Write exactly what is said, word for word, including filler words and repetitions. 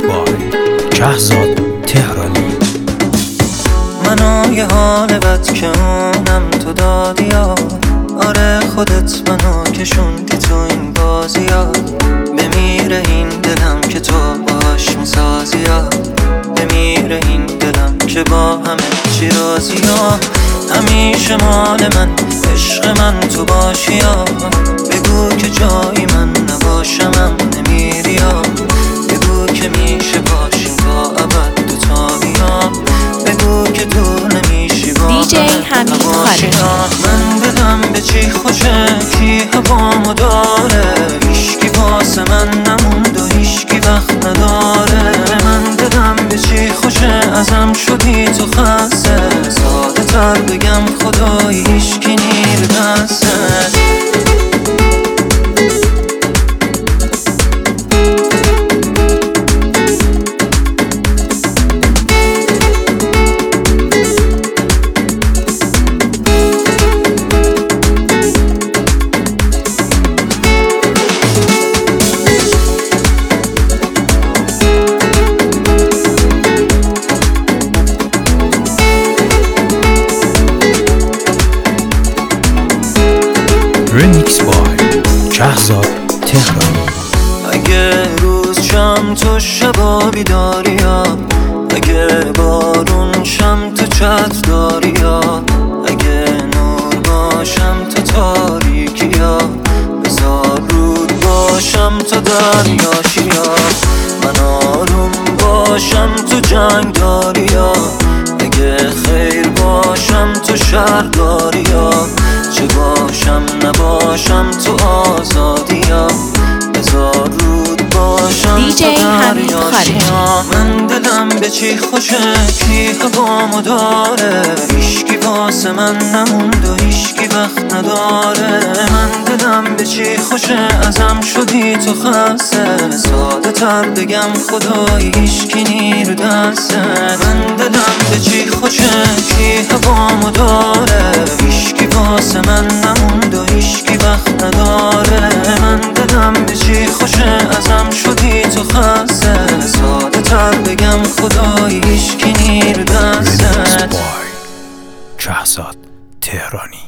بای شهزاد تهرانی. منو یه حال بد که اونم تو دادی ها، آره خودت منو کشوندی تو این بازی ها. بمیره این دلم که تو باش میسازی ها، بمیره این دلم که با همه چی رازی ها. همیشه مال من عشق من تو باشی ها، بگو که جایی من نباشمم نمیری ها، بگو که میشه باشیم تا ابد دو تایی ها، بگو که دور نمیشی با دیجی حمید خارجی. من دلم به چی خوشه کی هوامو داره، هیشکی واسه من نموند و هیشکی وقت نداره. من دلم به چی خوشه ازم شدی تو خسته، ساده تر بگم خدایی هیشکی نیر دسته. ریمیکس بای شهزاد تهرانی. اگه روز شم تو شبا بیداری ها، اگه بارون شم تو چتر داری ها، اگه نور باشم تو تاریکی ها، بذار رود باشم تو دریاشی ها، من آروم باشم تو جنگ داری ها، اگه خیر باشم تو شر داری ها، چه باشم نباشم تو آزادی ها، بذار رود باشم دیجی حمید خارجی. من دلم به چی خوشه کی هوامو داره، هیشکی واسه من نموند و هیشکی وقت نداره. من دلم به چی خوشه ازم شدی تو خسته، ساده تر بگم خدایی هیشکی نیر دسته. من دلم به چی خوشه کی هوامو داره، هیشکی واسه من نموند و هیشکی وقت نداره. من دلم به چی خوشه ازم شدی تو خسته، ساده تر بگم خدایی هیشکی نیر دسته. ریمیکس بای شهزاد تهرانی.